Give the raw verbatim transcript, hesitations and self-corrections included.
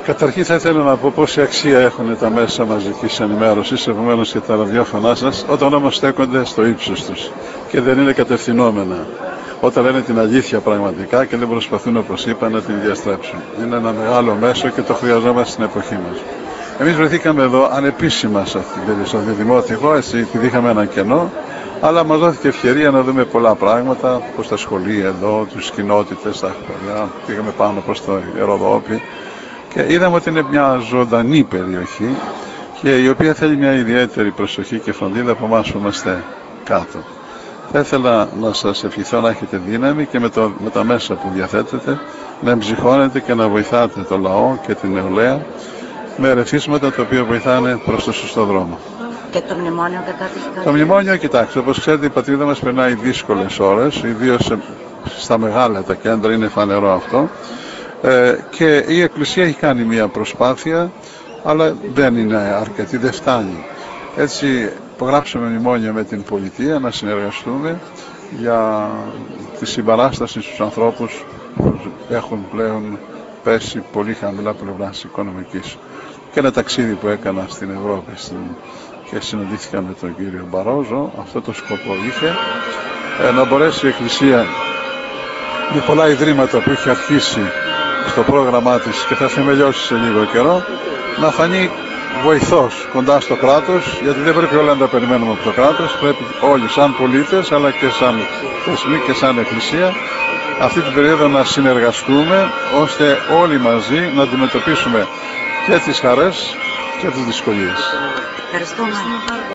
Καταρχήν θα ήθελα να πω πόση αξία έχουν τα μέσα μαζικής ενημέρωσης, επομένως και τα ραδιόφωνά σας, όταν όμως στέκονται στο ύψος τους και δεν είναι κατευθυνόμενα. Όταν λένε την αλήθεια πραγματικά και δεν προσπαθούν, όπως είπα, να την διαστρέψουν. Είναι ένα μεγάλο μέσο και το χρειαζόμαστε στην εποχή μας. Εμείς βρεθήκαμε εδώ ανεπίσημα σε αυτή την στο Δημότυχο, έτσι, επειδή είχαμε ένα κενό, αλλά μας δόθηκε ευκαιρία να δούμε πολλά πράγματα, προς τα σχολεία εδώ, τους κοινότητες, τα χωριά, πήγαμε πάνω προς το Ιεροδόπι και είδαμε ότι είναι μια ζωντανή περιοχή και η οποία θέλει μια ιδιαίτερη προσοχή και φροντίδα από εμάς που είμαστε κάτω. Θα ήθελα να σας ευχηθώ να έχετε δύναμη και με, το, με τα μέσα που διαθέτετε να εμψυχώνετε και να βοηθάτε το λαό και την νεολαία με ερεθίσματα τα οποία βοηθάνε προς το σωστό δρόμο. Και το μνημόνιο κατά τη... Το μνημόνιο, κοιτάξτε, όπως ξέρετε η πατρίδα μας περνάει δύσκολες ώρες, ιδίως στα μεγάλα τα κέντρα, είναι φανερό αυτό. Ε, και η Εκκλησία έχει κάνει μια προσπάθεια, αλλά δεν είναι αρκετή, δεν φτάνει. Έτσι υπογράψαμε μνημόνιο με την πολιτεία να συνεργαστούμε για τη συμπαράσταση στους ανθρώπους που έχουν πλέον πέσει πολύ χαμηλά πλευράς οικονομικής. Και ένα ταξίδι που έκανα στην Ευρώπη στην... και συναντήθηκα με τον κύριο Μπαρόζο, αυτό το σκοπό είχε, ε, να μπορέσει η Εκκλησία με πολλά ιδρύματα που είχε αρχίσει στο πρόγραμμά της και θα θεμελιώσει σε λίγο καιρό, να φανεί βοηθός κοντά στο κράτος, γιατί δεν πρέπει όλα να τα περιμένουμε από το κράτος, πρέπει όλοι σαν πολίτες αλλά και σαν θεσμοί και σαν Εκκλησία αυτή την περίοδο να συνεργαστούμε ώστε όλοι μαζί να αντιμετωπίσουμε και τις χαρές και τις δυσκολίες. Ευχαριστούμε.